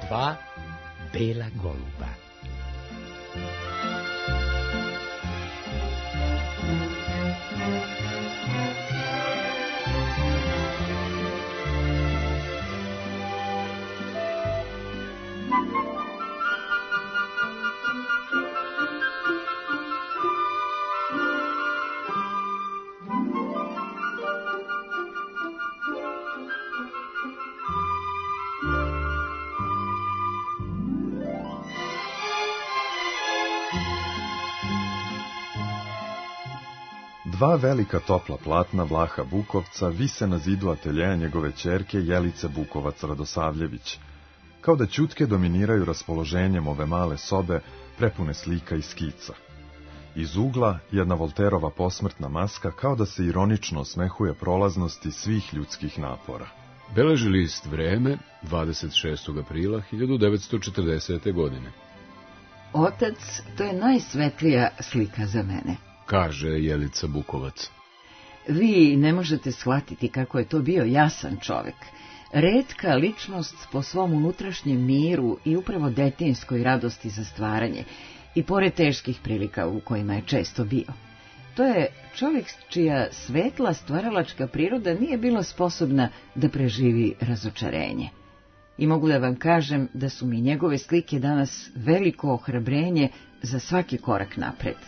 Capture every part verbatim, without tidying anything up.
Dva bela goluba. Dva velika topla platna Vlaha Bukovca vise na zidu ateljeja njegove ćerke Jelice Bukovac-Radosavljević, kao da ćutke dominiraju raspoloženjem ove male sobe prepune slika i skica. Iz ugla jedna Volterova posmrtna maska kao da se ironično osmehuje prolaznosti svih ljudskih napora. Beleži list Vreme, dvadeset šestog aprila hiljadu devetsto četrdesete. godine. Otac, to je najsvetlija slika za mene, kaže Jelica Bukovac. Vi ne možete shvatiti kako je to bio jasan čovek, retka ličnost po svom unutrašnjem miru i upravo detinjskoj radosti za stvaranje, i pored teških prilika u kojima je često bio. To je čovjek čija svetla stvaralačka priroda nije bila sposobna da preživi razočarenje. I mogu da vam kažem da su mi njegove slike danas veliko ohrabrenje za svaki korak napred.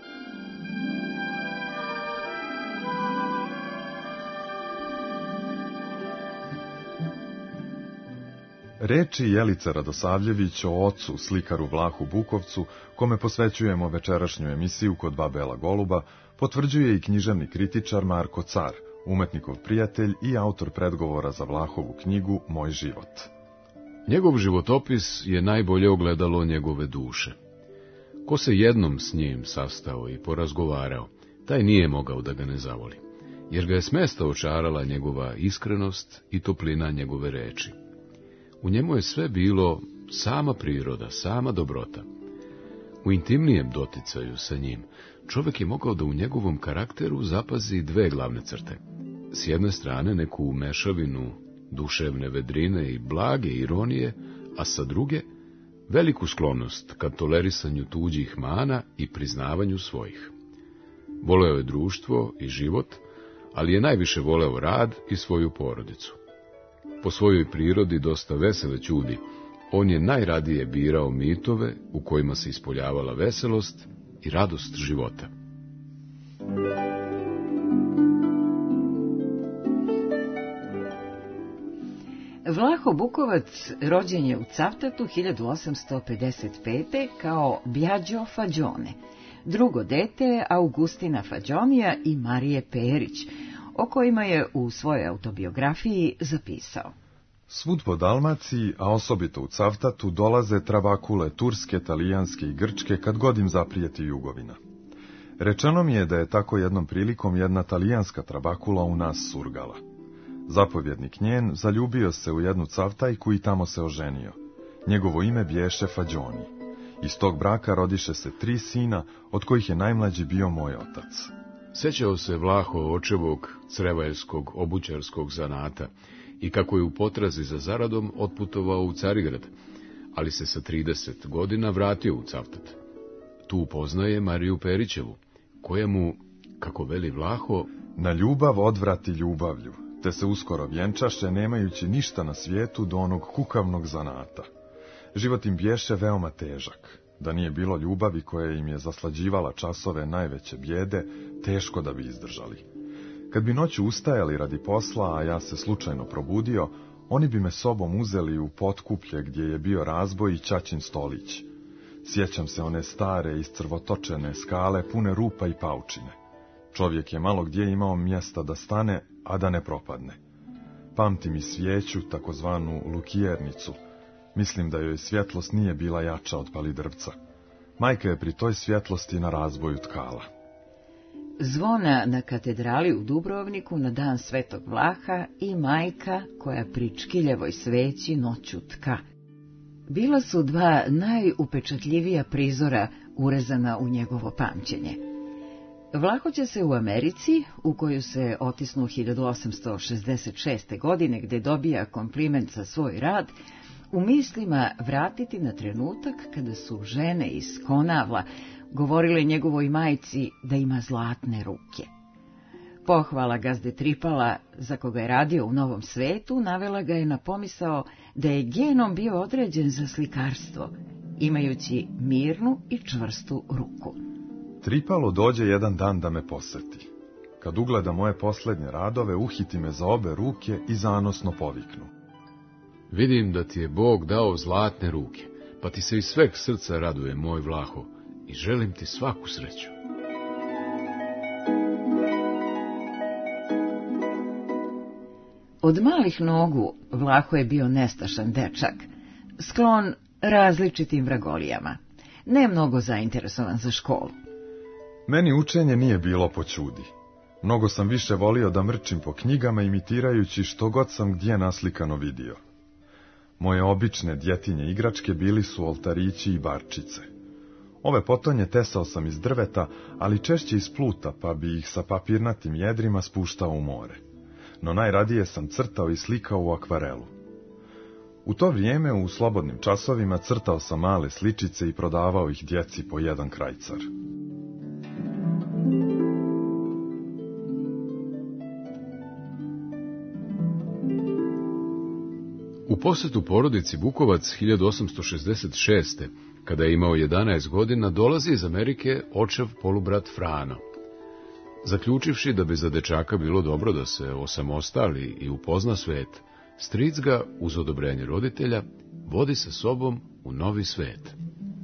Reči Jelice Radosavljević o ocu, slikaru Vlahu Bukovcu, kome posvećujemo večerašnju emisiju Kod dva bela goluba, potvrđuje i književni kritičar Marko Car, umetnikov prijatelj i autor predgovora za Vlahovu knjigu Moj život. Njegov životopis je najbolje ogledalo njegove duše. Ko se jednom s njim sastao i porazgovarao, taj nije mogao da ga ne zavoli, jer ga je smesta očarala njegova iskrenost i toplina njegove reči. U njemu je sve bilo sama priroda, sama dobrota. U intimnijem doticaju sa njim, čovjek je mogao da u njegovom karakteru zapazi dve glavne crte. S jedne strane neku mešavinu duševne vedrine i blage ironije, a sa druge veliku sklonost ka tolerisanju tuđih mana i priznavanju svojih. Voleo je društvo i život, ali je najviše voleo rad i svoju porodicu. Po svojoj prirodi dosta vesele ćudi, on je najradije birao mitove u kojima se ispoljavala veselost i radost života. Vlaho Bukovac rođen je u Cavtatu hiljadu osamsto pedeset pete. kao Bjađo Fađone, drugo dete Augustina Fađonija i Marije Perić, o kojima je u svojoj autobiografiji zapisao. Svud po Dalmaciji, a osobito u Cavtatu, dolaze trabakule turske, talijanske i grčke kad god im zaprijeti jugovina. Rečeno mi je da je tako jednom prilikom jedna talijanska trabakula u nas surgala. Zapovjednik njen zaljubio se u jednu Cavtajku i tamo se oženio. Njegovo ime bješe Fađoni. Iz tog braka rodiše se tri sina, od kojih je najmlađi bio moj otac. Sećao se Vlaho očevog crevaljskog obućarskog zanata i kako je u potrazi za zaradom otputovao u Carigrad, ali se sa trideset godina vratio u Cavtat. Tu upoznaje Mariju Perićevu, koja mu, kako veli Vlaho, na ljubav odvrati ljubavlju, te se uskoro vjenčaše, nemajući ništa na svijetu do onog kukavnog zanata. Život im bješe veoma težak. Da nije bilo ljubavi koja im je zaslađivala časove najveće bijede, teško da bi izdržali. Kad bi noću ustajali radi posla, a ja se slučajno probudio, oni bi me sobom uzeli u potkuplje gdje je bio razboj i ćaćin stolić. Sjećam se one stare, iscrvotočene skale, pune rupa i paučine. Čovjek je malo gdje imao mjesta da stane, a da ne propadne. Pamtim i svijeću, takozvanu lukijernicu. Mislim da joj svjetlost nije bila jača od palidrvca. Majka je pri toj svjetlosti na razboju tkala. Zvona na katedrali u Dubrovniku na dan Svetog Vlaha i majka koja pri čkiljevoj sveći noću tka. Bila su dva najupečatljivija prizora urezana u njegovo pamćenje. Vlaho će se u Americi, u koju se otisnu hiljadu osamsto šezdeset šeste. godine, gde dobija kompliment za svoj rad, u mislima vratiti na trenutak kada su žene iz Konavla govorile njegovoj majci da ima zlatne ruke. Pohvala gazde Tripala, za koga je radio u Novom svetu, navela ga je na pomisao da je genom bio određen za slikarstvo, imajući mirnu i čvrstu ruku. Tripalo dođe jedan dan da me poseti. Kad ugleda moje poslednje radove, uhiti me za obe ruke i zanosno poviknu. Vidim da ti je Bog dao zlatne ruke, pa ti se iz sveg srca raduje, moj Vlaho, i želim ti svaku sreću. Od malih nogu Vlaho je bio nestašan dečak, sklon različitim vragolijama, ne mnogo zainteresovan za školu. Meni učenje nije bilo po ćudi. Mnogo sam više volio da mrčim po knjigama, imitirajući što god sam gdje naslikano vidio. Moje obične djetinje igračke bili su oltarići i barčice. Ove potonje tesao sam iz drveta, ali češće iz pluta, pa bi ih sa papirnatim jedrima spuštao u more. No najradije sam crtao i slikao u akvarelu. U to vrijeme u slobodnim časovima crtao sam male sličice i prodavao ih djeci po jedan krajcar. U posjetu porodici Bukovac hiljadu osamsto šezdeset šeste. kada je imao jedanaest godina, dolazi iz Amerike očev polubrat Frano. Zaključivši da bi za dečaka bilo dobro da se osamostali i upozna svet, stric ga, uz odobrenje roditelja, vodi sa sobom u novi svet.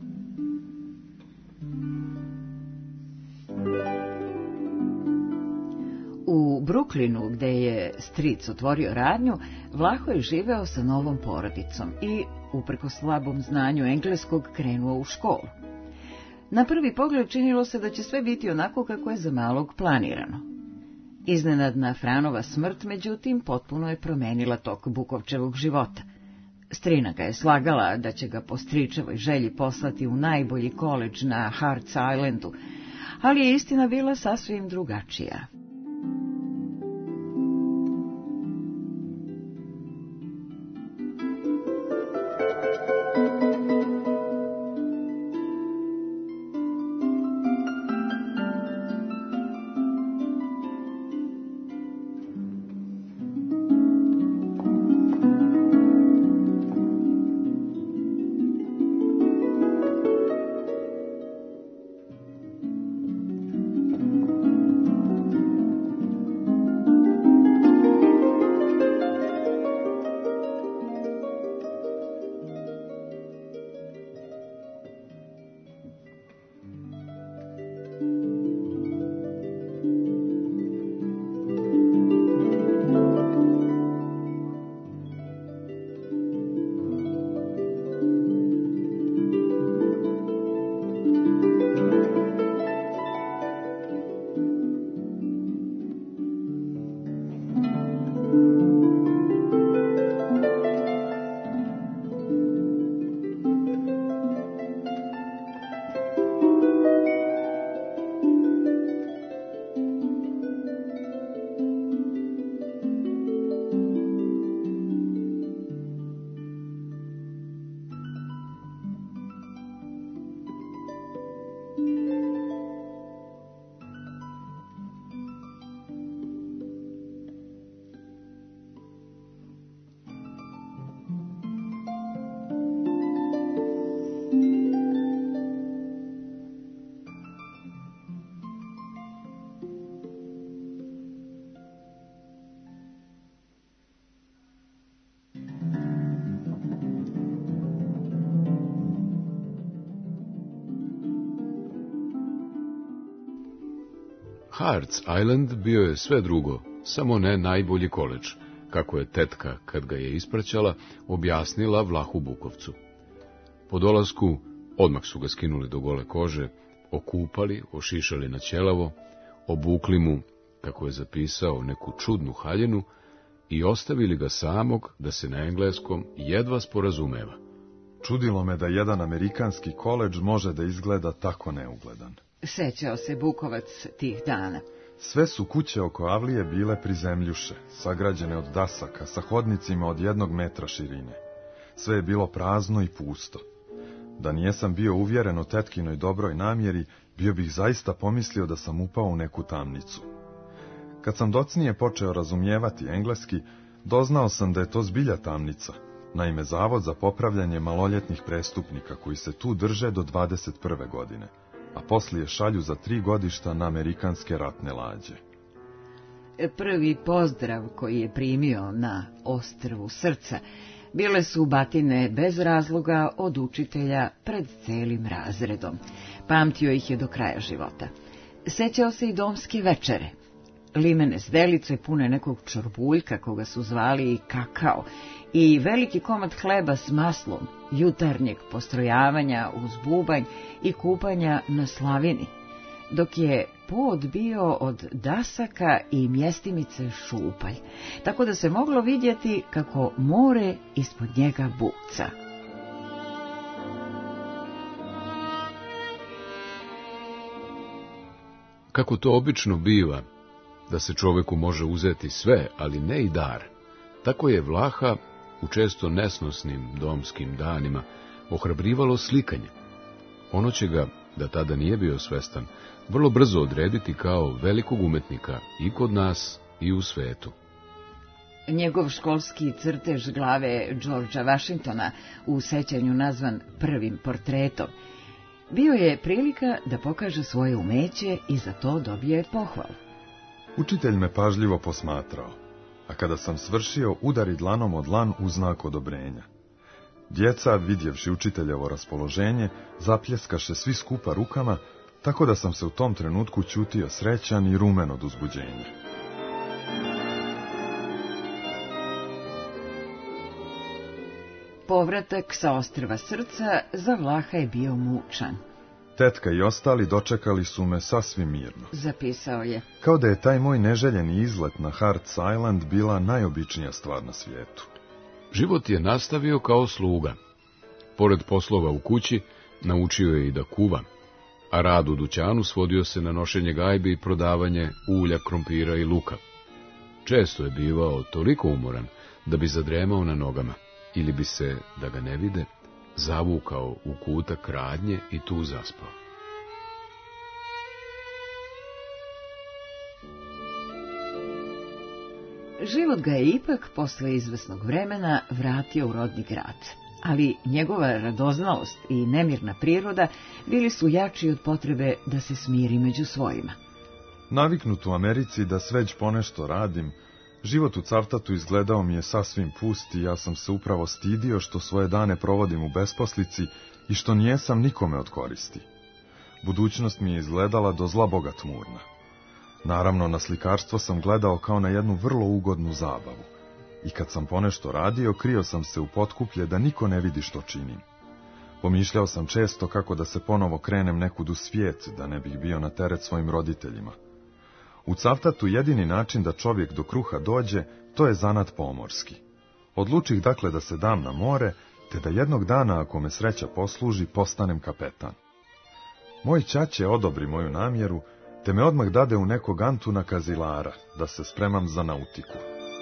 U Brooklynu, gde je stric otvorio radnju, Vlaho je živeo sa novom porodicom i, uprkos slabom znanju engleskog, krenuo u školu. Na prvi pogled činilo se da će sve biti onako kako je za malog planirano. Iznenadna Franova smrt, međutim, potpuno je promenila tok Bukovčevog života. Strina ga je slagala da će ga po stričevoj želji poslati u najbolji koledž na Hart's Islandu, ali je istina bila sasvim drugačija. Hart's Island bio je sve drugo, samo ne najbolji koledž, kako je tetka, kad ga je ispraćala, objasnila Vlahu Bukovcu. Po dolasku odmah su ga skinuli do gole kože, okupali, ošišali na ćelavo, obukli mu, kako je zapisao, neku čudnu haljinu i ostavili ga samog da se na engleskom jedva sporazumeva. Čudilo me da jedan amerikanski koledž može da izgleda tako neugledan. Sećao se Bukovac tih dana. Sve su kuće oko avlije bile prizemljuše, sagrađene od dasaka, sa hodnicima od jednog metra širine. sve je bilo prazno i pusto. Da nijesam bio uvjeren o tetkinoj dobroj namjeri, bio bih zaista pomislio da sam upao u neku tamnicu. Kad sam docnije počeo razumijevati engleski, doznao sam da je to zbilja tamnica, naime zavod za popravljanje maloljetnih prestupnika koji se tu drže do dvadeset prve godine, a poslije šalju za tri godišta na amerikanske ratne lađe. Prvi pozdrav koji je primio na ostrvu srca bile su batine bez razloga od učitelja pred celim razredom. Pamtio ih je do kraja života. Sećao se i domske večere. Limene zdelice pune nekog čorbuljka koga su zvali i kakao i veliki komad hleba s maslom, jutarnjeg postrojavanja uz bubanj i kupanja na slavini, dok je pod bio od dasaka i mjestimice šupalj, tako da se moglo vidjeti kako more ispod njega buca. Kako to obično biva, da se čoveku može uzeti sve, ali ne i dar, tako je Vlaha u često nesnosnim domskim danima ohrabrivalo slikanje. Ono će ga, da tada nije bio svestan, vrlo brzo odrediti kao velikog umetnika i kod nas i u svetu. Njegov školski crtež glave Georgea Washingtona, u sećanju nazvan prvim portretom, bio je prilika da pokaže svoje umeće i za to dobije pohvalu. Učitelj me pažljivo posmatrao, a kada sam svršio, udari dlanom od dlan u znak odobrenja. Djeca, vidjevši učiteljevo raspoloženje, zapljeskaše svi skupa rukama, tako da sam se u tom trenutku ćutio srećan i rumen od uzbuđenja. Povratak sa ostrva srca za Vlaha je bio mučan. Tetka i ostali dočekali su me sasvim mirno. Zapisao je. Kao da je taj moj neželjeni izlet na Hart's Island bila najobičnija stvar na svijetu. Život je nastavio kao sluga. Pored poslova u kući, naučio je i da kuva, a rad u dućanu svodio se na nošenje gajbi i prodavanje ulja, krompira i luka. Često je bivao toliko umoran da bi zadremao na nogama, ili bi se, da ga ne vide, zavukao u kutak radnje i tu zaspao. Život ga je ipak posle izvesnog vremena vratio u rodni grad, ali njegova radoznalost i nemirna priroda bili su jači od potrebe da se smiri među svojima. Naviknut u Americi da sveć ponešto radim, život u Cavtatu izgledao mi je sasvim pust i ja sam se upravo stidio što svoje dane provodim u besposlici i što nijesam nikome od koristi. Budućnost mi je izgledala do zla boga tmurna. Naravno, na slikarstvo sam gledao kao na jednu vrlo ugodnu zabavu. I kad sam ponešto radio, krio sam se u potkuplje da niko ne vidi što činim. Pomišljao sam često kako da se ponovo krenem nekud u svijet, da ne bih bio na teret svojim roditeljima. U Cavtatu jedini način da čovjek do kruha dođe, to je zanat pomorski. Odlučih dakle da se dam na more, te da jednog dana, ako me sreća posluži, postanem kapetan. Moj ćaće odobri moju namjeru, te me odmah dade u nekog Antuna Kazilara, da se spremam za nautiku.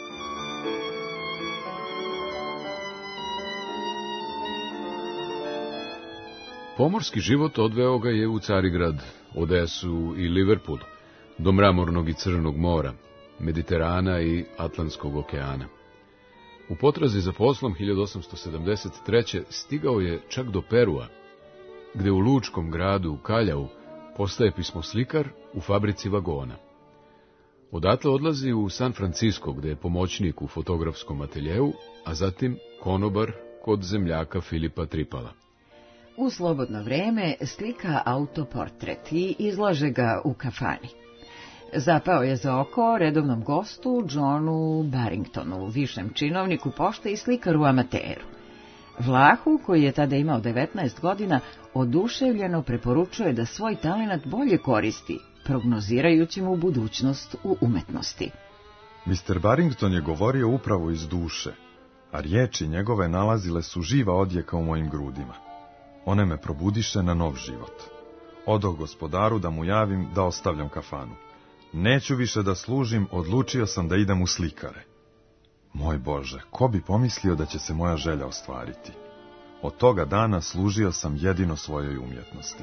Pomorski život odveo ga je u Carigrad, Odesu i Liverpool, do mramornog i crnog mora, Mediterana i Atlantskog okeana. U potrazi za poslom hiljadu osamsto sedamdeset treće stigao je čak do Perua, gde u lučkom gradu Kaljau postaje pismoslikar u fabrici vagona. Odatle odlazi u San Francisco, gde je pomoćnik u fotografskom ateljeu, a zatim konobar kod zemljaka Filipa Tripala. U slobodno vreme slika autoportret i izlaže ga u kafani. Zapao je za oko redovnom gostu Johnu Barringtonu, višem činovniku pošte i slikaru amateru. Vlahu, koji je tada imao devetnaest godina, oduševljeno preporučuje da svoj talenat bolje koristi, prognozirajući mu budućnost u umetnosti. mister Barrington je govorio upravo iz duše, a riječi njegove nalazile su živa odjeka u mojim grudima. One me probudiše na nov život. Odoh gospodaru da mu javim da ostavljam kafanu. Neću više da služim, odlučio sam da idem u slikare. Moj Bože, ko bi pomislio da će se moja želja ostvariti? Od toga dana služio sam jedino svojoj umjetnosti.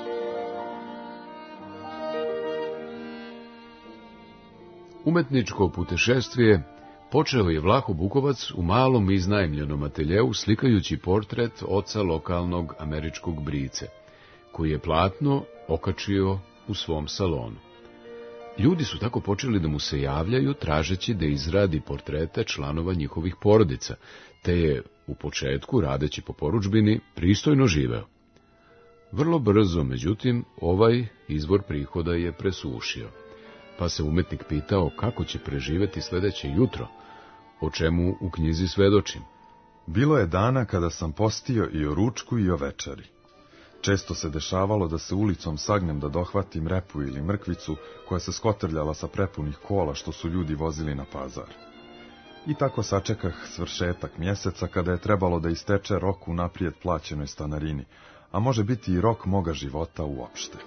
Umetničko putešestvije počeo je Vlaho Bukovac u malom iznajmljenom ateljeu slikajući portret oca lokalnog američkog brice, koji je platno okačio u svom salonu. Ljudi su tako počeli da mu se javljaju tražeći da izradi portrete članova njihovih porodica, te je u početku, radeći po porudžbini, pristojno živeo. Vrlo brzo, međutim, ovaj izvor prihoda je presušio, pa se umetnik pitao kako će preživeti sledeće jutro, o čemu u knjizi svedočim. Bilo je dana kada sam postio i o ručku i o večeri. Često se dešavalo da se ulicom sagnem da dohvatim repu ili mrkvicu koja se skotrljala sa prepunih kola što su ljudi vozili na pazar. I tako sačekah svršetak mjeseca kada je trebalo da isteče rok u naprijed plaćenoj stanarini, a može biti i rok moga života uopšte.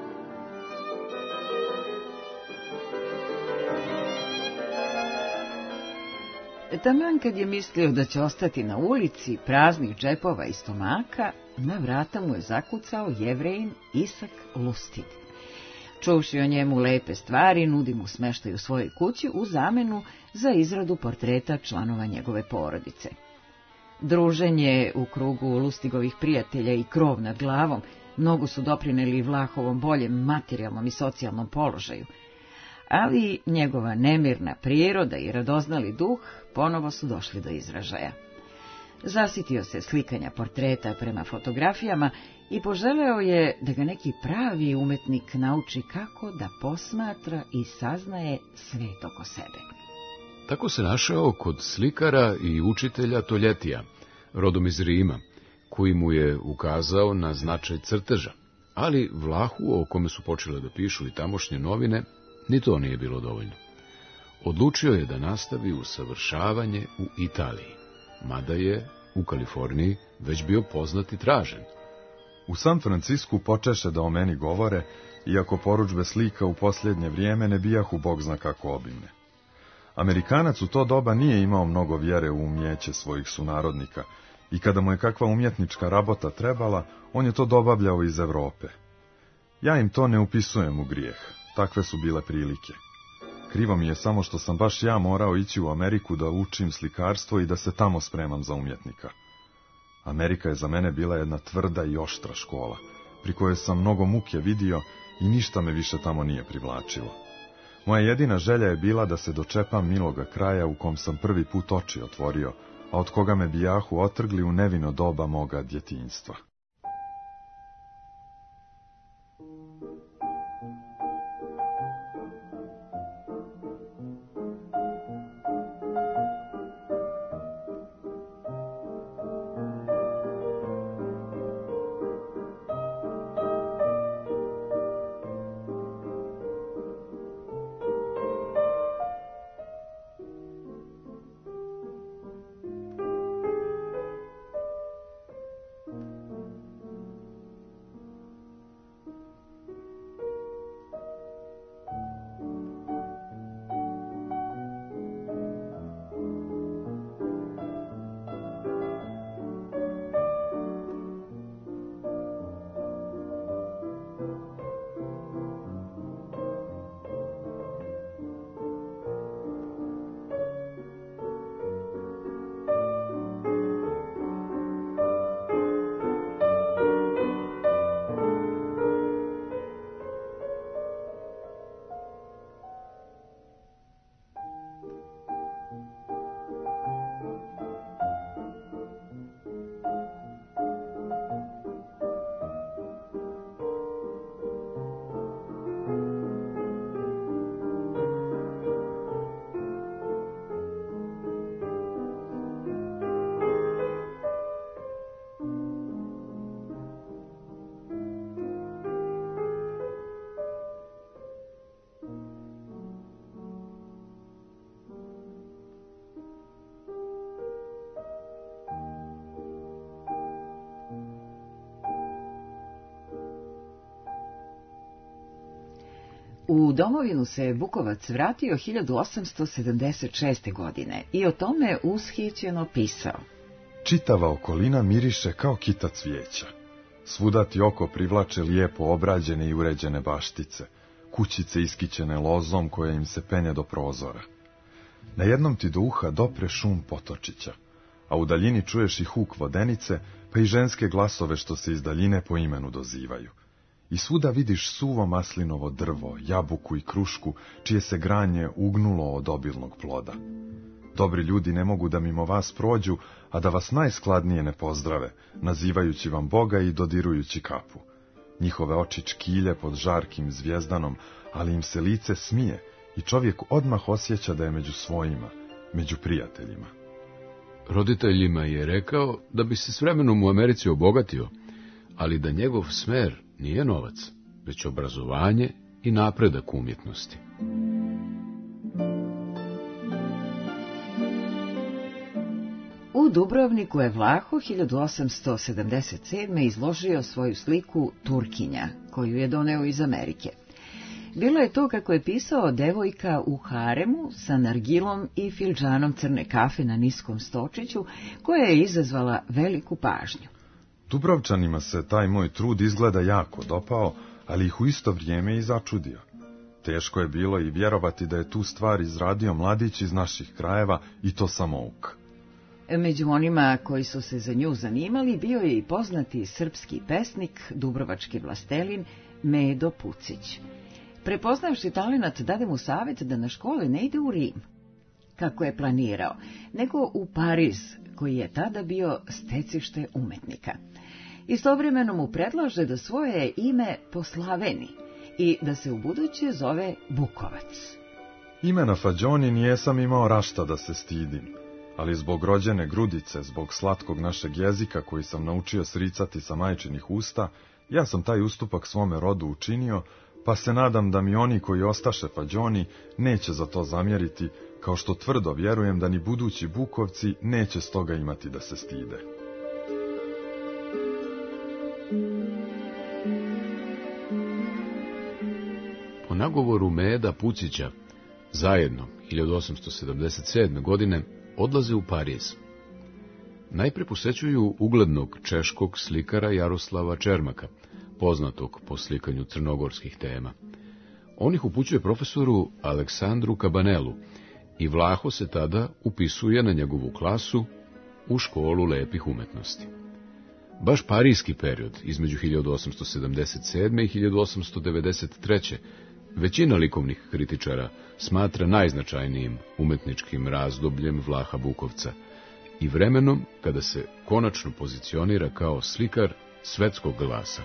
Taman kad je mislio da će ostati na ulici, praznih džepova i stomaka, na vrata mu je zakucao Jevrejin Isak Lustig. Čuvši o njemu lepe stvari, nudi mu smeštaj u svojoj kući u zamenu za izradu portreta članova njegove porodice. Druženje u krugu Lustigovih prijatelja i krov nad glavom mnogo su doprineli Vlahovom boljem materijalnom i socijalnom položaju, ali njegova nemirna priroda i radoznali duh ponovo su došli do izražaja. Zasitio se slikanja portreta prema fotografijama i poželeo je da ga neki pravi umetnik nauči kako da posmatra i saznaje svet oko sebe. Tako se našao kod slikara i učitelja Toljetija, rodom iz Rima, koji mu je ukazao na značaj crteža, ali Vlahu, o kome su počele da pišu i tamošnje novine, ni to nije bilo dovoljno. Odlučio je da nastavi usavršavanje u Italiji, mada je u Kaliforniji već bio poznat i tražen. U San Francisku počeše da o meni govore, iako porudžbe slika u posljednje vrijeme ne bijahu bog zna kako obimne. Amerikanac u to doba nije imao mnogo vjere u umjeće svojih sunarodnika i kada mu je kakva umjetnička rabota trebala, on je to dobavljao iz Evrope. Ja im to ne upisujem u grijeh, takve su bile prilike. Krivo mi je samo što sam baš ja morao ići u Ameriku da učim slikarstvo i da se tamo spremam za umjetnika. Amerika je za mene bila jedna tvrda i oštra škola, pri kojoj sam mnogo muke vidio i ništa me više tamo nije privlačilo. Moja jedina želja je bila da se dočepam miloga kraja u kom sam prvi put oči otvorio, a od koga me bijahu otrgli u nevino doba moga djetinjstva. U domovinu se Bukovac vratio hiljadu osamsto sedamdeset šeste. godine i o tome ushićeno pisao. Čitava okolina miriše kao kita cvijeća. Svuda ti oko privlače lijepo obrađene i uređene baštice, kućice iskićene lozom koja im se penje do prozora. Na jednom ti do uha dopre šum potočića, a u daljini čuješ i huk vodenice, pa i ženske glasove što se iz daljine po imenu dozivaju. I svuda vidiš suvo maslinovo drvo, jabuku i krušku, čije se granje ugnulo od obilnog ploda. Dobri ljudi ne mogu da mimo vas prođu, a da vas najskladnije ne pozdrave, nazivajući vam Boga i dodirujući kapu. Njihove oči čkilje pod žarkim zvjezdanom, ali im se lice smije i čovjek odmah osjeća da je među svojima, među prijateljima. Roditeljima je rekao da bi se s vremenom u Americi obogatio, ali da njegov smer nije novac, već obrazovanje i napredak umjetnosti. U Dubrovniku je Vlaho hiljadu osamsto sedamdeset sedme. izložio svoju sliku Turkinja, koju je doneo iz Amerike. Bilo je to, kako je pisao, devojka u haremu sa nargilom i filđanom crne kafe na niskom stočiću, koja je izazvala veliku pažnju. Dubrovčanima se taj moj trud izgleda jako dopao, ali ih u isto vrijeme i začudio. Teško je bilo i vjerovati da je tu stvar izradio mladić iz naših krajeva, i to samouk. Među onima koji su se za nju zanimali bio je i poznati srpski pesnik, dubrovački vlastelin Medo Pucić. Prepoznavši talenat, dade mu savjet da na škole ne ide u Rim, kako je planirao, nego u Pariz, koji je tada bio stecište umetnika. Istovremeno mu predlaže da svoje ime poslaveni i da se ubuduće zove Bukovac. Imena Fađoni nijesam imao rašta da se stidim, ali zbog rođene grudice, zbog slatkog našeg jezika koji sam naučio sricati sa majčinih usta, ja sam taj ustupak svome rodu učinio, pa se nadam da mi oni koji ostaše Fađoni neće za to zamjeriti, kao što tvrdo vjerujem da ni budući Bukovci neće s toga imati da se stide. Po nagovoru Meda Pucića, zajedno hiljadu osamsto sedamdeset sedme. godine odlaze u Pariz. Najpre posećuju uglednog češkog slikara Jaroslava Čermaka, poznatog po slikanju crnogorskih tema. On ih upućuje profesoru Aleksandru Kabanelu i Vlaho se tada upisuje na njegovu klasu u školu lepih umetnosti. Baš parijski period između hiljadu osamsto sedamdeset sedme. i hiljadu osamsto devedeset treće. većina likovnih kritičara smatra najznačajnijim umetničkim razdobljem Vlaha Bukovca i vremenom kada se konačno pozicionira kao slikar svetskog glasa.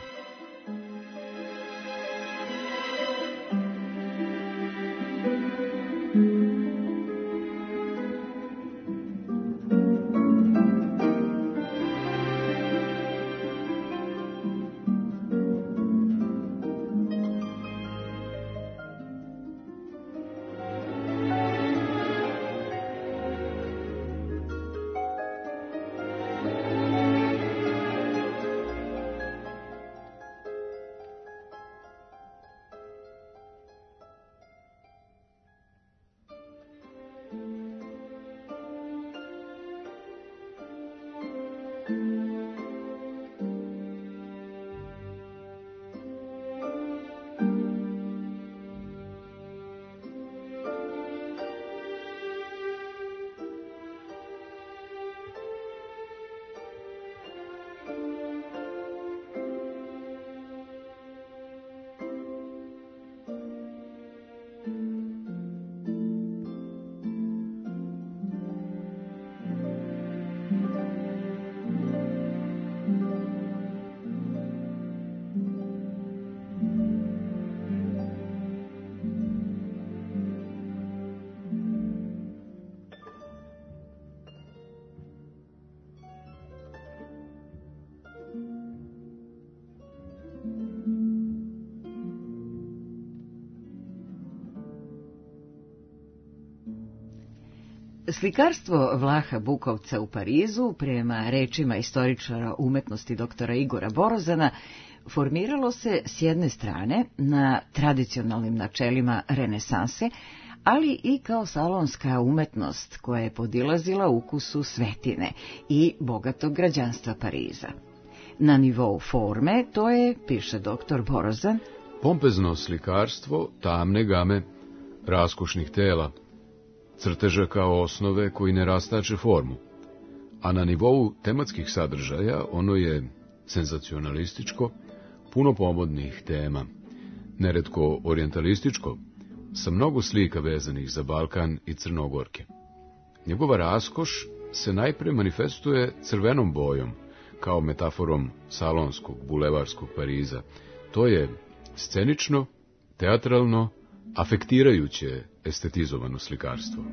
Slikarstvo Vlaha Bukovca u Parizu, prema rečima istoričara umetnosti doktora Igora Borozana, formiralo se s jedne strane na tradicionalnim načelima renesanse, ali i kao salonska umetnost koja je podilazila ukusu svetine i bogatog građanstva Pariza. Na nivou forme to je, piše doktor Borozan, pompezno slikarstvo tamne game, raskošnih tela, crteža kao osnove koji ne rastače formu, a na nivou tematskih sadržaja ono je senzacionalističko, puno pomodnih tema, neretko orijentalističko, sa mnogo slika vezanih za Balkan i Crnogorke. Njegova raskoš se najpre manifestuje crvenom bojom, kao metaforom salonskog, bulevarskog Pariza. To je scenično, teatralno, afektirajuće estetizovano slikarstvo.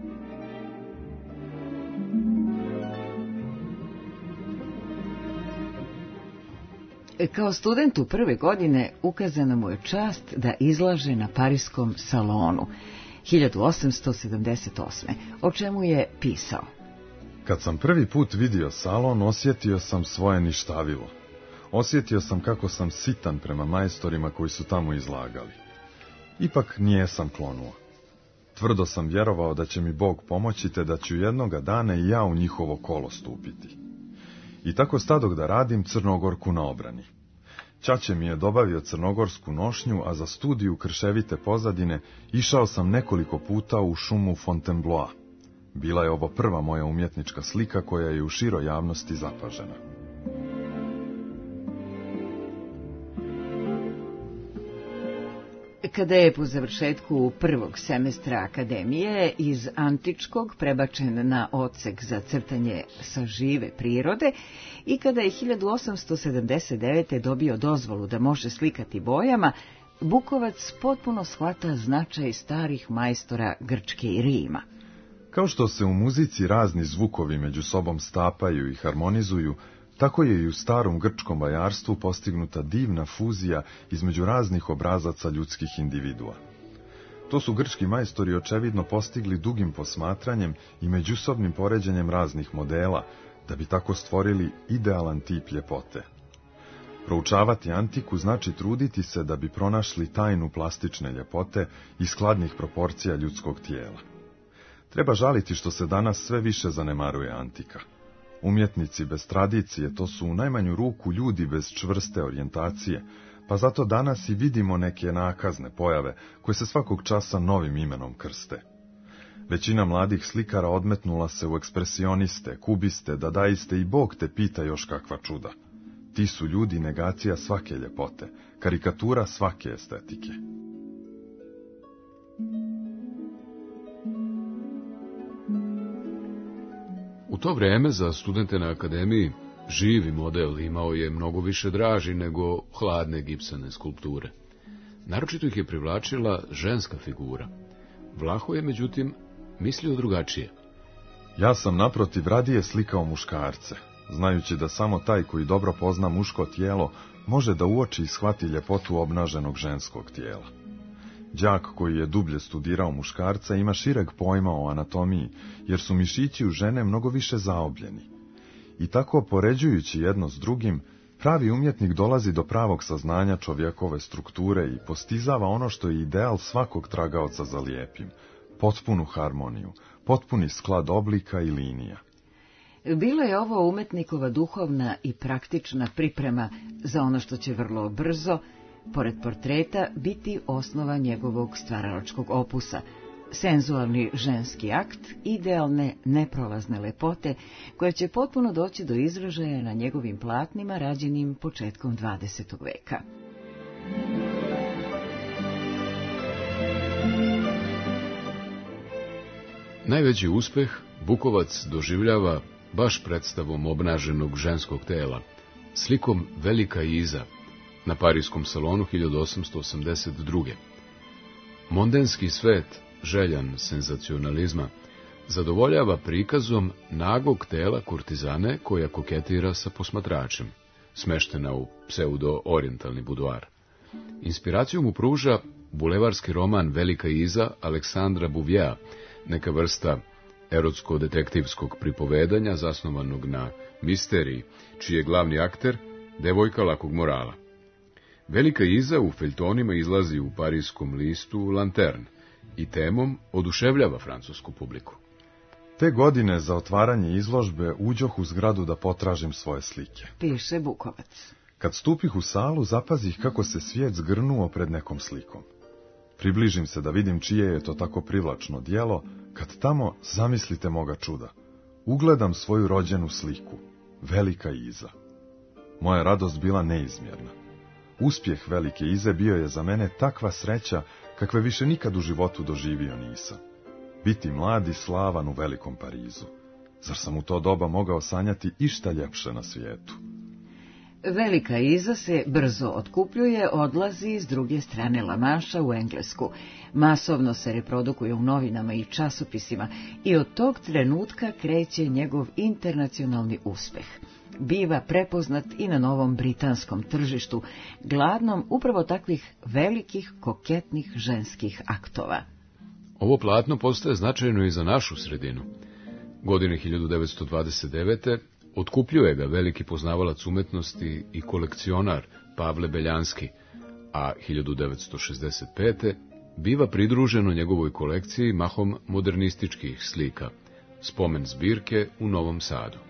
Kao studentu prve godine ukazana mu je čast da izlaže na Pariskom salonu hiljadu osamsto sedamdeset osme, o čemu je pisao. Kad sam prvi put vidio salon, osjetio sam svoje ništavilo. Osjetio sam kako sam sitan prema majstorima koji su tamo izlagali. Ipak nijesam klonuo. Tvrdo sam vjerovao da će mi Bog pomoći te da ću jednoga dana i ja u njihovo kolo stupiti. I tako stadog da radim Crnogorku na obrani. Ćaće mi je dobavio crnogorsku nošnju, a za studiju krševite pozadine išao sam nekoliko puta u šumu Fontainebleau. Bila je ovo prva moja umjetnička slika koja je u široj javnosti zapažena. Kada je po završetku prvog semestra akademije iz antičkog prebačen na odsek za crtanje sa žive prirode i kada je hiljadu osamsto sedamdeset devete dobio dozvolu da može slikati bojama, Bukovac potpuno shvata značaj starih majstora Grčke i Rima. Kao što se u muzici razni zvukovi među sobom stapaju i harmonizuju, tako je i u starom grčkom vajarstvu postignuta divna fuzija između raznih obrazaca ljudskih individua. To su grčki majstori očevidno postigli dugim posmatranjem i međusobnim poređenjem raznih modela, da bi tako stvorili idealan tip ljepote. Proučavati antiku znači truditi se da bi pronašli tajnu plastične ljepote i skladnih proporcija ljudskog tijela. Treba žaliti što se danas sve više zanemaruje antika. Umjetnici bez tradicije, to su u najmanju ruku ljudi bez čvrste orijentacije, pa zato danas i vidimo neke nakazne pojave koje se svakog časa novim imenom krste. Većina mladih slikara odmetnula se u ekspresioniste, kubiste, dadaiste i Bog te pita još kakva čuda. Ti su ljudi negacija svake ljepote, karikatura svake estetike. U to vreme za studente na akademiji živi model imao je mnogo više draži nego hladne gipsane skulpture. Naročito ih je privlačila ženska figura. Vlaho je, međutim, mislio drugačije. Ja sam naprotiv radije slikao muškarce, znajući da samo taj koji dobro pozna muško tijelo može da uoči i shvati ljepotu obnaženog ženskog tijela. Đak koji je dublje studirao muškarca ima šireg pojma o anatomiji, jer su mišići u žene mnogo više zaobljeni. I tako, poređujući jedno s drugim, pravi umjetnik dolazi do pravog saznanja čovjekove strukture i postizava ono što je ideal svakog tragaoca za lijepim, potpunu harmoniju, potpuni sklad oblika i linija. Bila je ovo umetnikova duhovna i praktična priprema za ono što će vrlo brzo, pored portreta, biti osnova njegovog stvaralačkog opusa, senzualni ženski akt, idealne, neprolazne lepote, koja će potpuno doći do izražaja na njegovim platnima rađenim početkom dvadesetog veka. Najveći uspeh Bukovac doživljava baš predstavom obnaženog ženskog tela, slikom Velika Iza, na Pariskom salonu hiljadu osamsto osamdeset druge. Mondenski svet, željan senzacionalizma, zadovoljava prikazom nagog tela kurtizane koja koketira sa posmatračem, smeštena u pseudo-orijentalni buduar. Inspiraciju mu pruža bulevarski roman Velika Iza Aleksandra Bouvieja, neka vrsta erotsko-detektivskog pripovedanja zasnovanog na misteriji, čiji je glavni akter devojka lakog morala. Velika Iza u feljtonima izlazi u parijskom listu Lanterne i temom oduševljava francusku publiku. Te godine za otvaranje izložbe uđoh u zgradu da potražim svoje slike. Piše Bukovac. Kad stupih u salu, zapazih kako se svijet zgrnuo pred nekom slikom. Približim se da vidim čije je to tako privlačno djelo, kad tamo, zamislite moga čuda, ugledam svoju rođenu sliku, Velika Iza. Moja radost bila neizmjerna. Uspjeh Velike Ize bio je za mene takva sreća, kakve više nikad u životu doživio nisam. Biti mlad i slavan u velikom Parizu. Zar sam u to doba mogao sanjati išta ljepše na svijetu? Velika Iza se brzo otkupljuje, odlazi s druge strane La Manša u Englesku. Masovno se reprodukuje u novinama i časopisima i od tog trenutka kreće njegov internacionalni uspeh. Biva prepoznat i na novom britanskom tržištu, gladnom upravo takvih velikih, koketnih ženskih aktova. Ovo platno postaje značajno i za našu sredinu. Godine hiljadu devetsto dvadeset devete. otkupljuje ga veliki poznavalac umetnosti i kolekcionar Pavle Beljanski, a hiljadu devetsto šezdeset pete. biva pridruženo njegovoj kolekciji mahom modernističkih slika, spomen zbirke u Novom Sadu.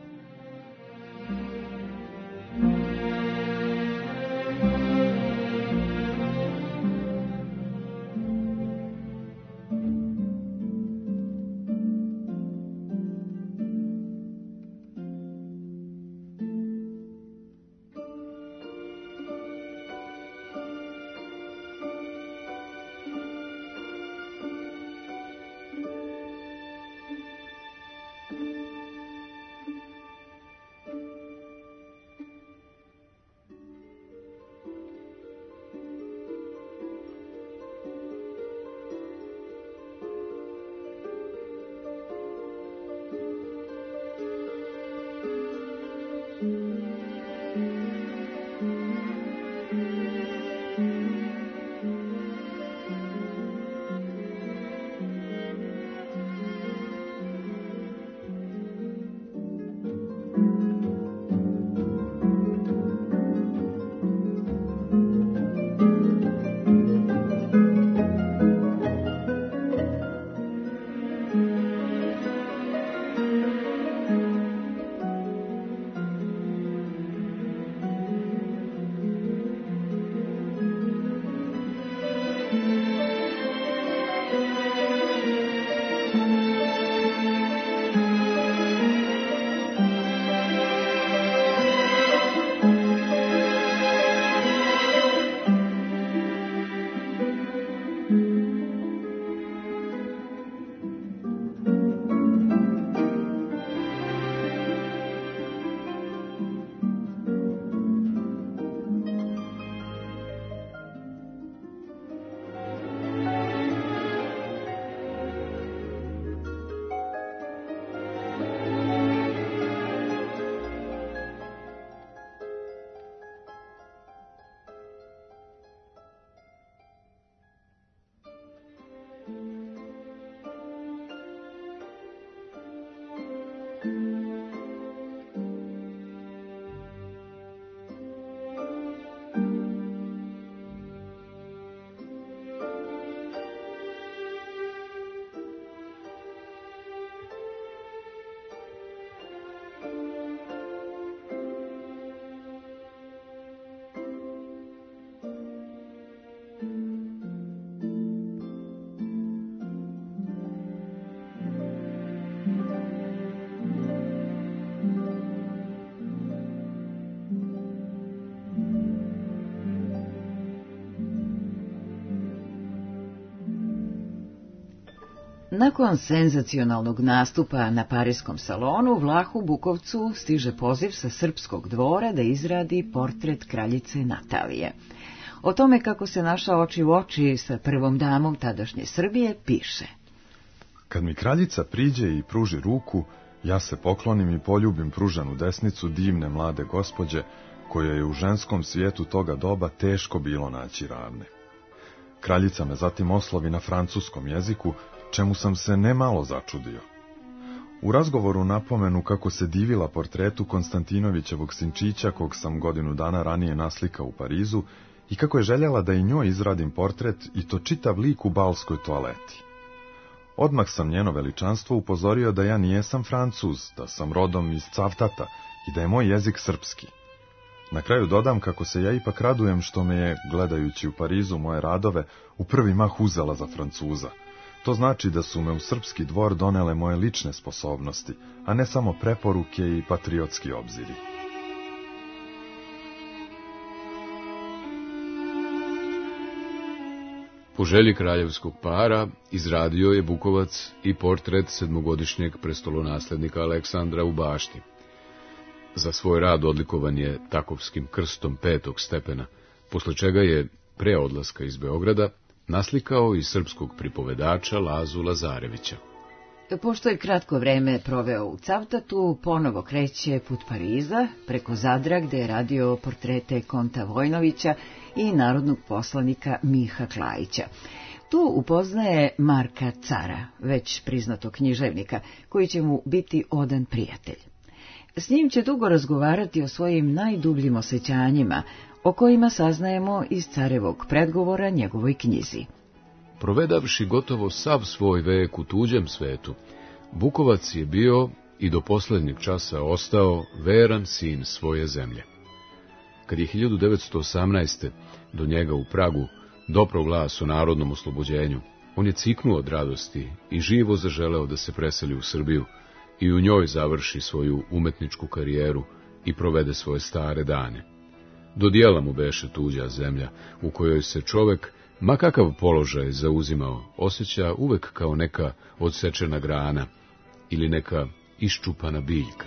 Nakon senzacionalnog nastupa na parijskom salonu, Vlahu Bukovcu stiže poziv sa srpskog dvora da izradi portret kraljice Natalije. O tome kako se našao oči u oči sa prvom damom tadašnje Srbije piše: Kad mi kraljica priđe i pruži ruku, ja se poklonim i poljubim pružanu desnicu divne mlade gospođe, koja je u ženskom svijetu toga doba teško bilo naći ravne. Kraljica me zatim oslovi na francuskom jeziku, čemu sam se nemalo začudio. U razgovoru napomenu kako se divila portretu Konstantinovićevog sinčića, kog sam godinu dana ranije naslikao u Parizu, i kako je željela da i njoj izradim portret i to čitav lik u balskoj toaleti. Odmah sam njeno veličanstvo upozorio da ja nijesam Francuz, da sam rodom iz Cavtata i da je moj jezik srpski. Na kraju dodam kako se ja ipak radujem što me je, gledajući u Parizu moje radove, u prvi mah uzela za Francuza. To znači da su me u srpski dvor donele moje lične sposobnosti, a ne samo preporuke i patriotski obziri. Po želji kraljevskog para izradio je Bukovac i portret sedmogodišnjeg prestolonaslednika Aleksandra u bašti. Za svoj rad odlikovan je Takovskim krstom petog stepena, posle čega je, pre odlaska iz Beograda, naslikao i srpskog pripovedača Lazu Lazarevića. Pošto je kratko vreme proveo u Cavtatu, ponovo kreće put Pariza, preko Zadra, gde je radio portrete Konta Vojnovića i narodnog poslanika Miha Klajića. Tu upoznaje Marka Cara, već priznatog književnika, koji će mu biti odan prijatelj. S njim će dugo razgovarati o svojim najdubljim osjećanjima, o kojima saznajemo iz Carevog predgovora njegovoj knjizi. Provedavši gotovo sav svoj vek u tuđem svetu, Bukovac je bio i do posljednjeg časa ostao veran sin svoje zemlje. Kad je hiljadu devetsto osamnaeste. do njega u Pragu dopro glas o narodnom oslobođenju, on je ciknuo od radosti i živo zaželeo da se preseli u Srbiju i u njoj završi svoju umetničku karijeru i provede svoje stare dane. Do dijela mu beše tuđa zemlja, u kojoj se čovek, ma kakav položaj zauzimao, osjeća uvek kao neka odsečena grana ili neka iščupana biljka.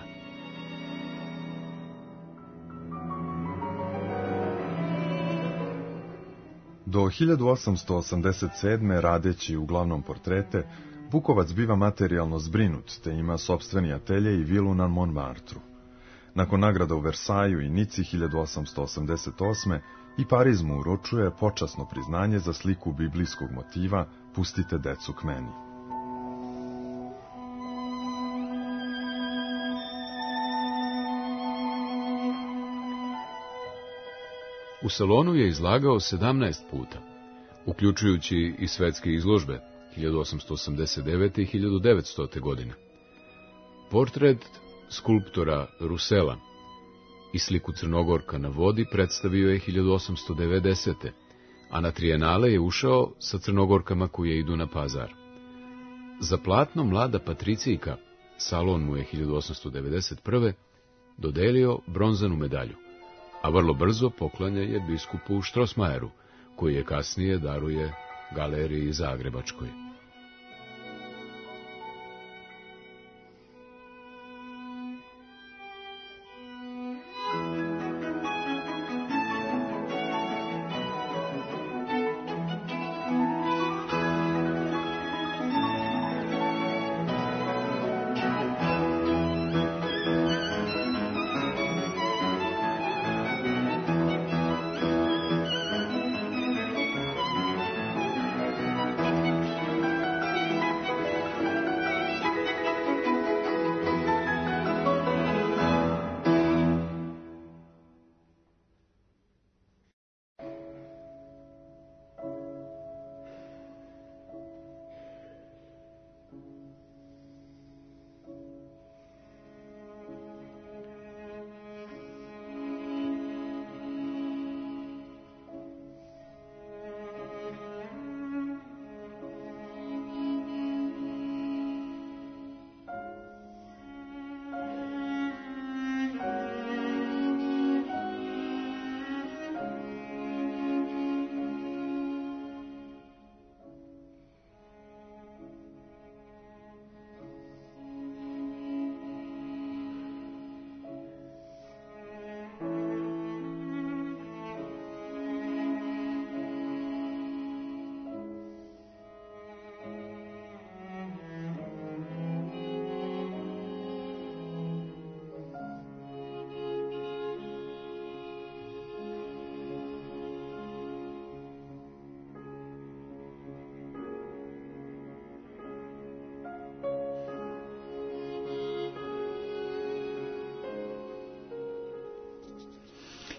Do hiljadu osamsto osamdeset sedme. radeći uglavnom portrete, Bukovac biva materijalno zbrinut, te ima sopstveni atelje i vilu na Montmartru. Nakon nagrada u Versaju i Nici hiljadu osamsto osamdeset osme. i Pariz mu uručuje počasno priznanje za sliku biblijskog motiva Pustite decu k meni. U salonu je izlagao sedamnaest puta, uključujući i svetske izložbe hiljadu osamsto osamdeset devete. i hiljadu devetstote. godine. Portret skulptora Rusela i sliku Crnogorka na vodi predstavio je hiljadu osamsto devedesete. a na trijenale je ušao sa Crnogorkama koje idu na pazar. Za platno Mlada Patricijka salon mu je hiljadu osamsto devedeset prve. dodelio bronzanu medalju, a vrlo brzo poklanja je biskupu Štrosmajeru, koji je kasnije daruje galeriji Zagrebačkoj.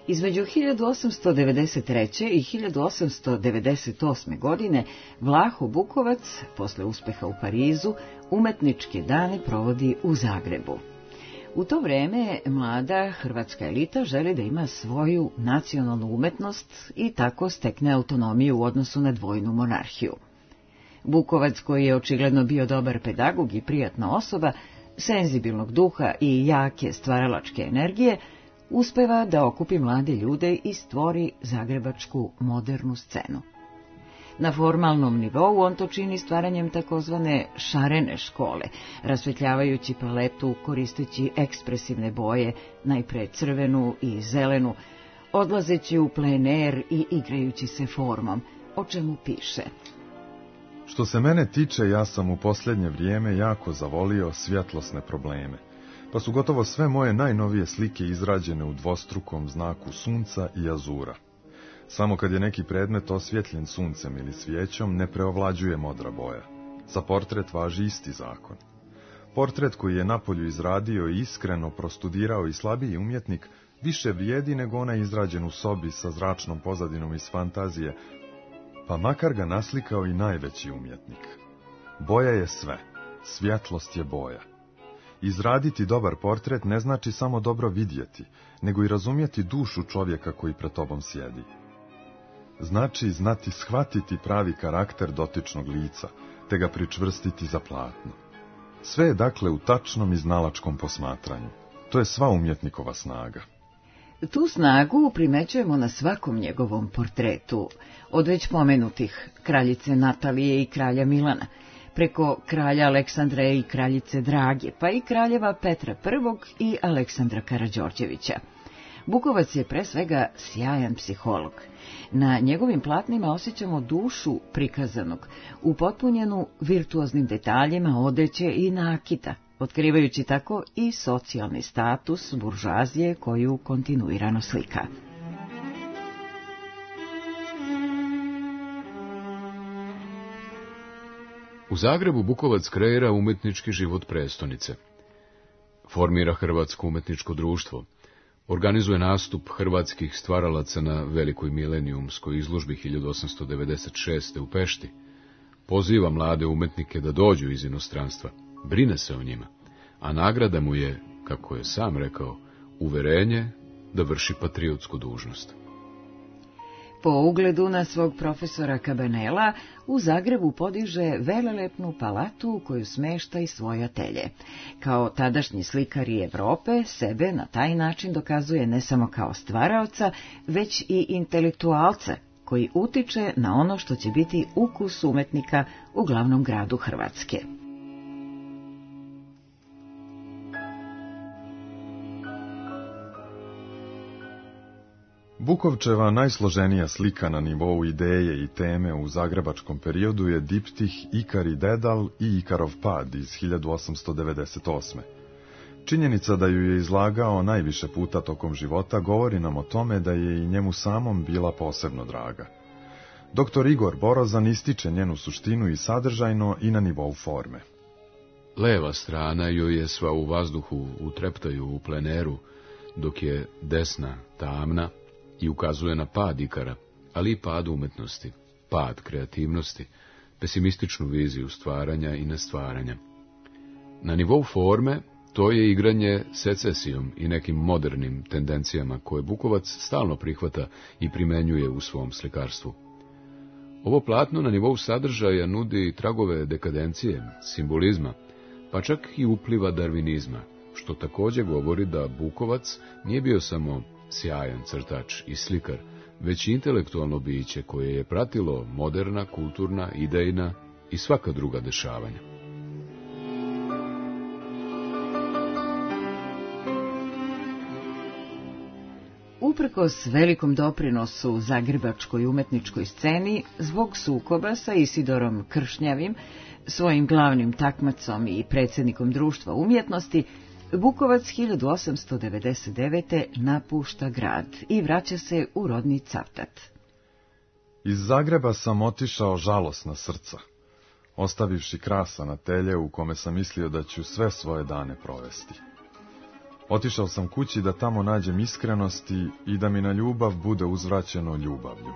Između hiljadu osamsto devedeset treće. i hiljadu osamsto devedeset osme. godine Vlaho Bukovac, posle uspeha u Parizu, umetničke dane provodi u Zagrebu. U to vreme mlada hrvatska elita želi da ima svoju nacionalnu umetnost i tako stekne autonomiju u odnosu na dvojnu monarhiju. Bukovac, koji je očigledno bio dobar pedagog i prijatna osoba, senzibilnog duha i jake stvaralačke energije, uspeva da okupi mlade ljude i stvori zagrebačku modernu scenu. Na formalnom nivou on to čini stvaranjem takozvane šarene škole, rasvetljavajući paletu koristeći ekspresivne boje, najpre crvenu i zelenu, odlazeći u plein air i igrajući se formom, o čemu piše. Što se mene tiče, ja sam u posljednje vrijeme jako zavolio svjetlosne probleme, pa su gotovo sve moje najnovije slike izrađene u dvostrukom znaku sunca i azura. Samo kad je neki predmet osvjetljen suncem ili svijećom, ne preovlađuje modra boja. Za portret važi isti zakon. Portret koji je napolju izradio i iskreno prostudirao i slabiji umjetnik više vrijedi nego onaj izrađen u sobi sa zračnom pozadinom iz fantazije, pa makar ga naslikao i najveći umjetnik. Boja je sve, svjetlost je boja. Izraditi dobar portret ne znači samo dobro vidjeti, nego i razumjeti dušu čovjeka koji pred tobom sjedi. Znači znati shvatiti pravi karakter dotičnog lica, te ga pričvrstiti za platno. Sve je dakle u tačnom i znalačkom posmatranju. To je sva umjetnikova snaga. Tu snagu primećujemo na svakom njegovom portretu, od već pomenutih kraljice Natalije i kralja Milana, preko kralja Aleksandra i kraljice Drage, pa i kraljeva Petra Prvog i Aleksandra Karađorđevića. Bukovac je pre svega sjajan psiholog. Na njegovim platnima osjećamo dušu prikazanog, upotpunjenu virtuoznim detaljima odeće i nakita, otkrivajući tako i socijalni status buržoazije koju kontinuirano slika. U Zagrebu Bukovac kreira umetnički život prestonice. Formira Hrvatsko umetničko društvo. Organizuje nastup hrvatskih stvaralaca na velikoj milenijumskoj izložbi hiljadu osamsto devedeset šeste. u Pešti. Poziva mlade umetnike da dođu iz inostranstva. Brine se o njima, a nagrada mu je, kako je sam rekao, uverenje da vrši patriotsku dužnost. Po ugledu na svog profesora Cabanela, u Zagrebu podiže velelepnu palatu u koju smešta i svoje atelje. Kao tadašnji slikari Evrope, sebe na taj način dokazuje ne samo kao stvaraoca, već i intelektualca, koji utiče na ono što će biti ukus umetnika u glavnom gradu Hrvatske. Bukovčeva najsloženija slika na nivou ideje i teme u zagrebačkom periodu je diptih Ikar i Dedal i Ikarov pad iz hiljadu osamsto devedeset osme. Činjenica da ju je izlagao najviše puta tokom života govori nam o tome da je i njemu samom bila posebno draga. Doktor Igor Borozan ističe njenu suštinu i sadržajno i na nivou forme. Leva strana joj je sva u vazduhu, u treptaju, u pleneru, dok je desna tamna i ukazuje na pad Ikara, ali i pad umetnosti, pad kreativnosti, pesimističnu viziju stvaranja i nestvaranja. Na nivou forme to je igranje secesijom i nekim modernim tendencijama koje Bukovac stalno prihvata i primenjuje u svom slikarstvu. Ovo platno na nivou sadržaja nudi tragove dekadencije, simbolizma, pa čak i upliva darvinizma, što također govori da Bukovac nije bio samo sjajan crtač i slikar, već i intelektualno biće koje je pratilo moderna, kulturna, idejna i svaka druga dešavanja. Uprkos velikom doprinosu zagrebačkoj umetničkoj sceni, zbog sukoba sa Isidorom Kršnjavim, svojim glavnim takmacom i predsjednikom društva umjetnosti, Bukovac hiljadu osamsto devedeset devete. napušta grad i vraća se u rodni Cavtat. Iz Zagreba sam otišao žalosna srca, ostavivši krasan atelje u kome sam mislio da ću sve svoje dane provesti. Otišao sam kući da tamo nađem iskrenosti i da mi na ljubav bude uzvraćeno ljubavlju.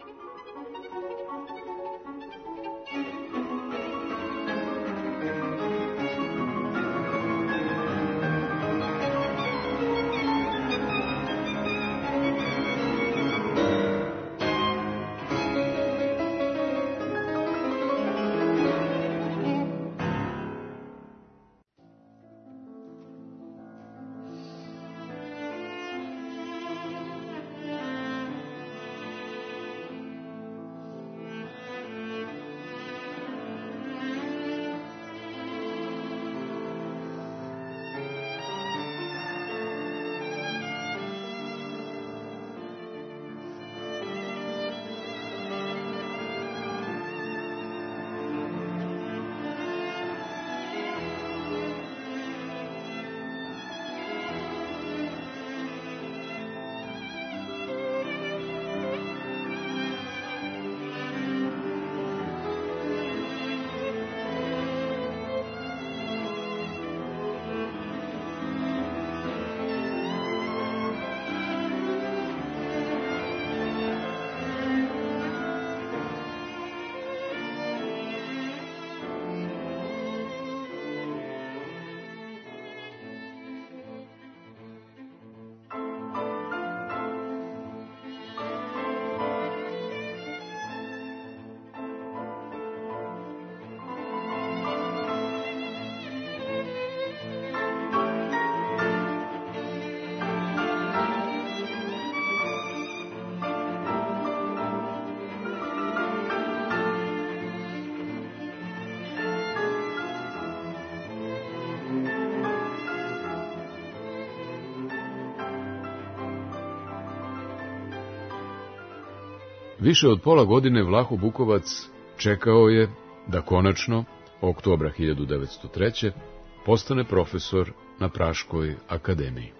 Više od pola godine Vlaho Bukovac čekao je da konačno, oktobra hiljadu devetsto treće. postane profesor na Praškoj akademiji.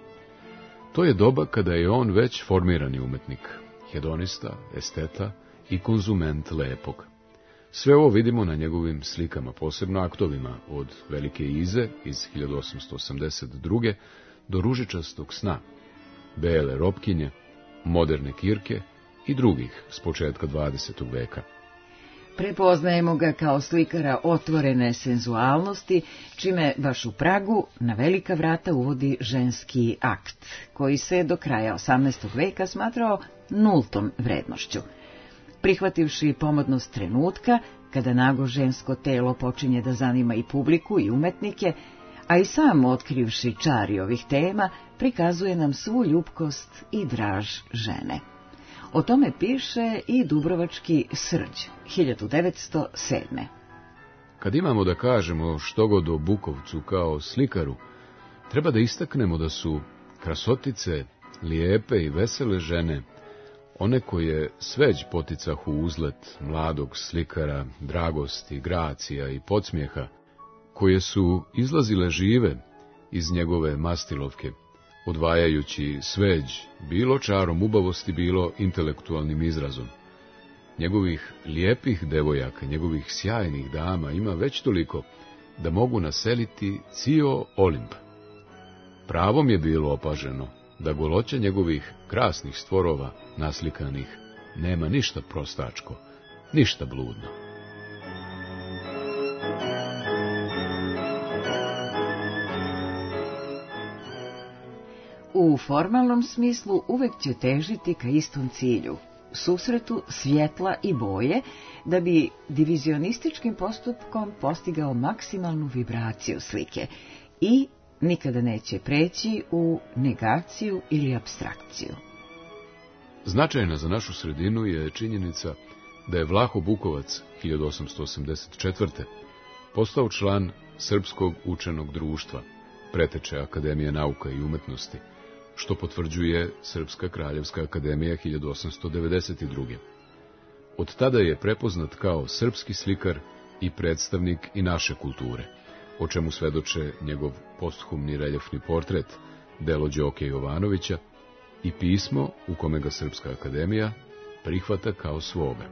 To je doba kada je on već formirani umetnik, hedonista, esteta i konzument lepog. Sve ovo vidimo na njegovim slikama, posebno aktovima, od Velike Ize iz hiljadu osamsto osamdeset druge. do Ružičastog sna, Bele Ropkinje, Moderne Kirke i drugih s početka dvadesetog veka. Prepoznajemo ga kao slikara otvorene senzualnosti, čime baš u Pragu na velika vrata uvodi ženski akt, koji se do kraja osamnaestog veka smatrao nultom vrednošću. Prihvativši pomodnost trenutka, kada nago žensko telo počinje da zanima i publiku i umetnike, a i sam otkrivši čari ovih tema, prikazuje nam svu ljubkost i draž žene. O tome piše i Dubrovački Srđ, hiljadu devetsto sedme. Kad imamo da kažemo što god o Bukovcu kao slikaru, treba da istaknemo da su krasotice, lijepe i vesele žene, one koje sveđ poticahu uzlet mladog slikara, dragosti, gracija i podsmijeha, koje su izlazile žive iz njegove mastilovke, odvajajući sveđ bilo čarom ubavosti, bilo intelektualnim izrazom. Njegovih lijepih devojaka, njegovih sjajnih dama ima već toliko da mogu naseliti cio Olimp. Pravom je bilo opaženo da goloća njegovih krasnih stvorova naslikanih nema ništa prostačko, ništa bludno. U formalnom smislu uvek će težiti ka istom cilju, susretu svjetla i boje, da bi divizionističkim postupkom postigao maksimalnu vibraciju slike i nikada neće preći u negaciju ili apstrakciju. Značajna za našu sredinu je činjenica da je Vlaho Bukovac hiljadu osamsto osamdeset četvrte. postao član Srpskog učenog društva, preteče Akademije nauka i umetnosti, što potvrđuje Srpska kraljevska akademija hiljadu osamsto devedeset druge. Od tada je prepoznat kao srpski slikar i predstavnik i naše kulture, o čemu svedoče njegov posthumni reljefni portret, delo Đoke Jovanovića, i pismo u kome ga Srpska akademija prihvata kao svoga.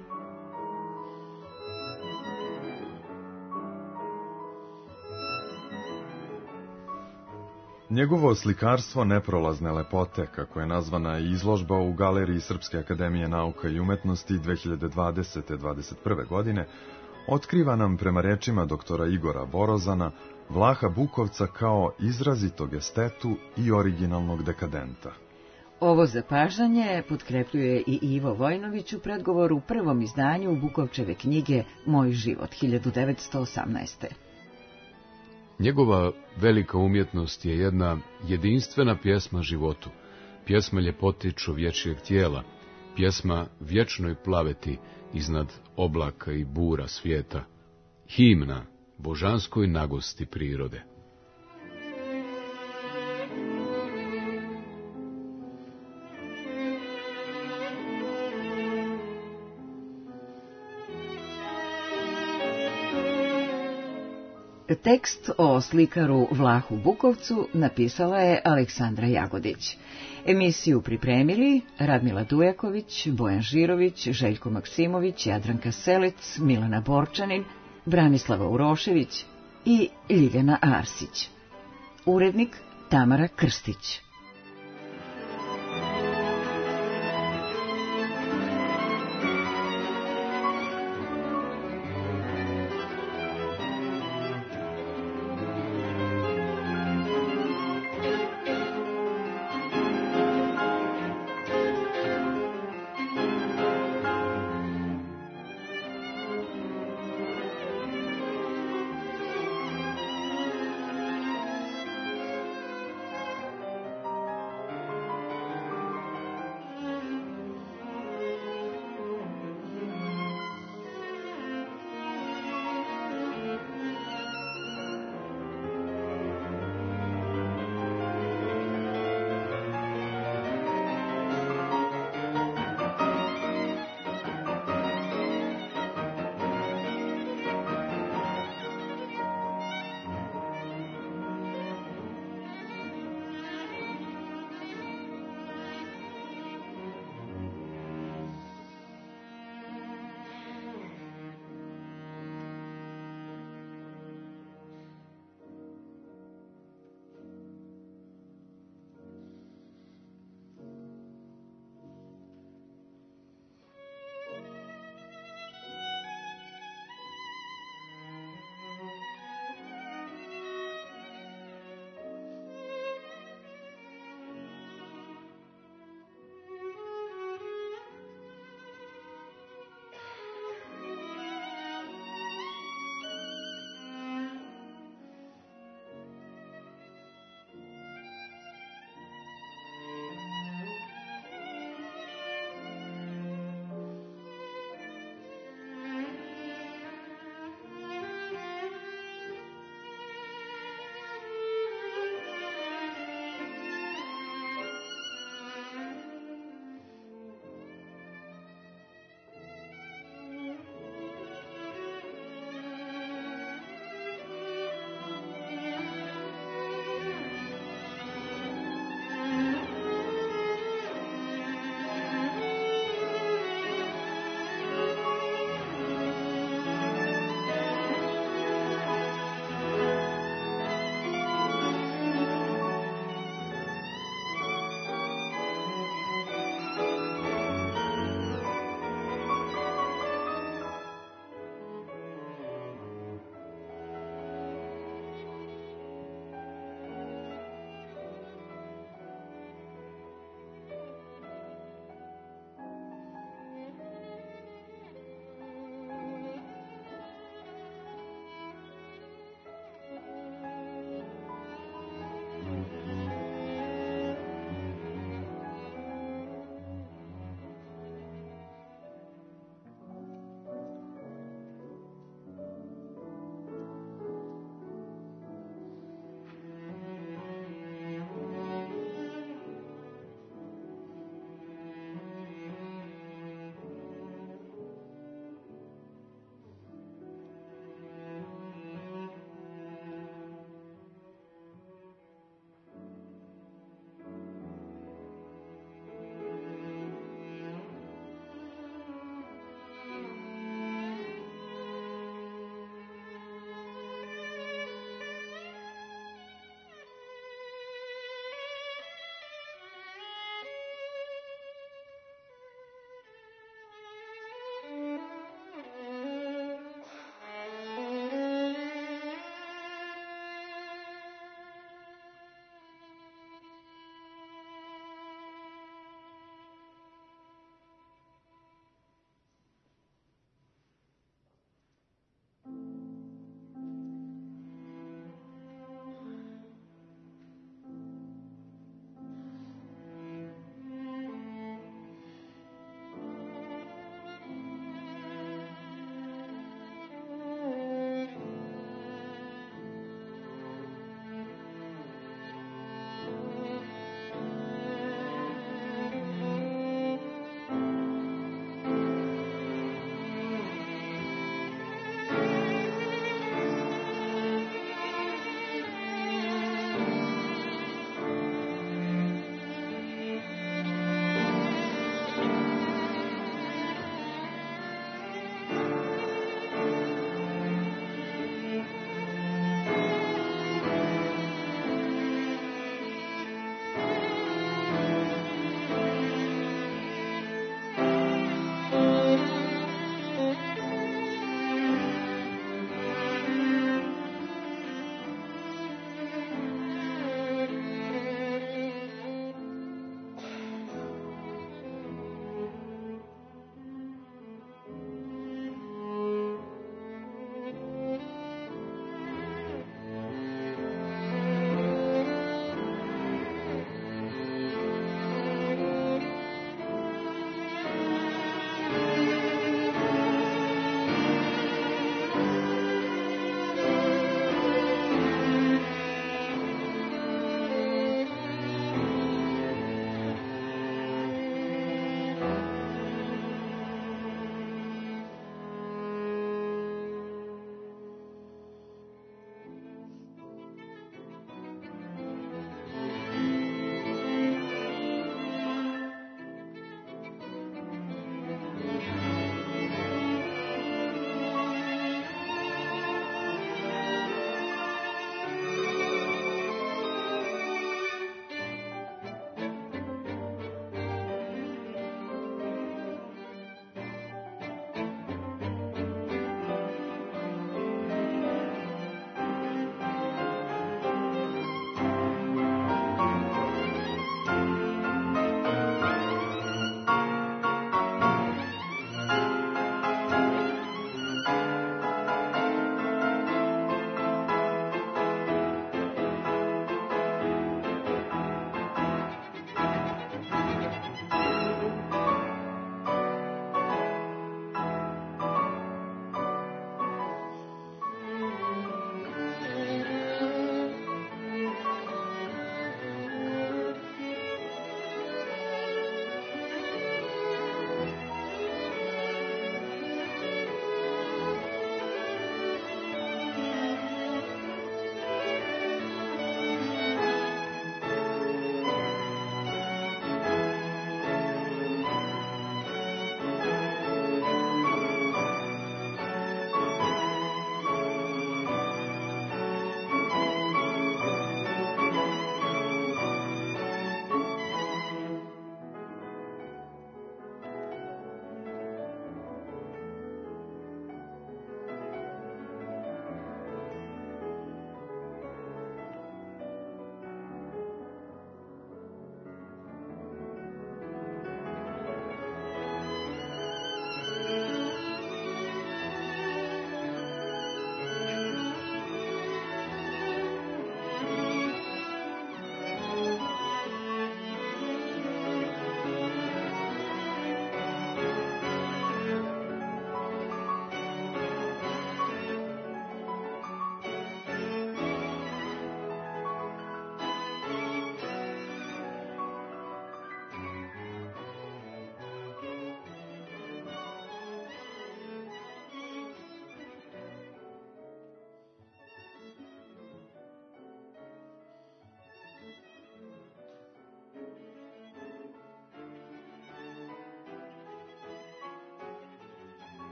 Njegovo slikarstvo neprolazne lepote, kako je nazvana i izložba u Galeriji Srpske akademije nauka i umetnosti dve hiljade dvadesete do dvadeset prve. godine, otkriva nam, prema rečima doktora Igora Borozana, Vlaha Bukovca kao izrazitog estetu i originalnog dekadenta. Ovo zapažanje potkrepljuje i Ivo Vojnović u predgovoru u prvom izdanju Bukovčeve knjige Moj život, hiljadu devetsto osamnaeste. Njegova velika umjetnost je jedna jedinstvena pjesma životu, pjesma ljepoti čovječijeg tijela, pjesma vječnoj plaveti iznad oblaka i bura svijeta, himna božanskoj nagosti prirode. Tekst o slikaru Vlahu Bukovcu napisala je Aleksandra Jagodić. Emisiju pripremili Radmila Dujaković, Bojan Žirović, Željko Maksimović, Jadranka Selec, Milana Borčanin, Branislava Urošević i Ljiljana Arsić. Urednik Tamara Krstić.